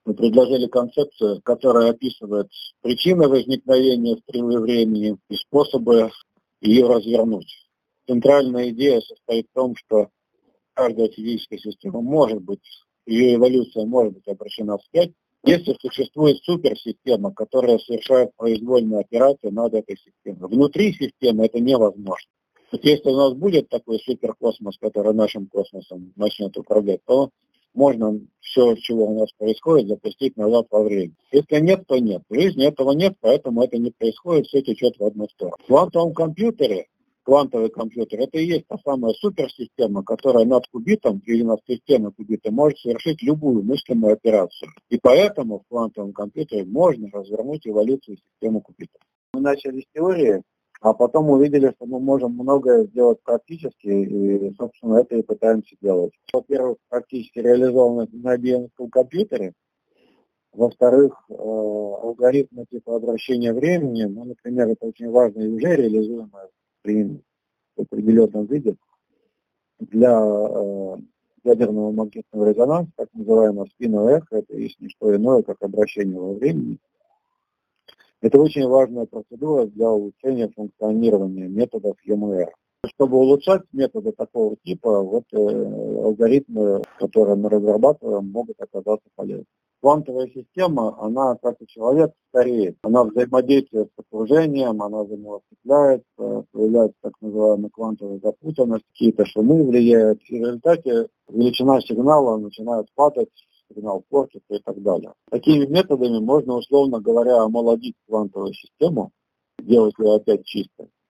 Мы предложили концепцию, которая описывает причины возникновения стрелы времени и способы ее развернуть. Центральная идея состоит в том, что каждая физическая система может быть, ее эволюция может быть обращена вспять, если существует суперсистема, которая совершает произвольные операции над этой системой. Внутри системы это невозможно. Вот если у нас будет такой суперкосмос, который нашим космосом начнет управлять, то можно все, чего у нас происходит, запустить назад во время. Если нет, то нет. В жизни этого нет, поэтому это не происходит, все течет в одну сторону. В квантовом компьютере, квантовый компьютер, это и есть та самая суперсистема, которая над кубитом или над системой кубита может совершить любую мыслимую операцию. И поэтому в квантовом компьютере можно развернуть эволюцию системы кубита. Мы начали с теории, а потом увидели, что мы можем многое сделать практически, и, собственно, это и пытаемся делать. Во-первых, практически реализовано на IBM компьютере. Во-вторых, алгоритмы типа обращения времени, например, это очень важно и уже реализуемо при определенном виде для ядерного магнитного резонанса, так называемого спиноэха, это есть не что иное, как обращение во времени. Это очень важная процедура для улучшения функционирования методов ЕМР. Чтобы улучшать методы такого типа, алгоритмы, которые мы разрабатываем, могут оказаться полезны. Квантовая система, она, как и человек, стареет. Она взаимодействует с окружением, она за него цепляется, появляется так называемая квантовая запутанность, какие-то шумы влияют. И в результате величина сигнала начинает падать, сигнал портится и так далее. Такими методами можно, условно говоря, омолодить квантовую систему, сделать ее опять чистой.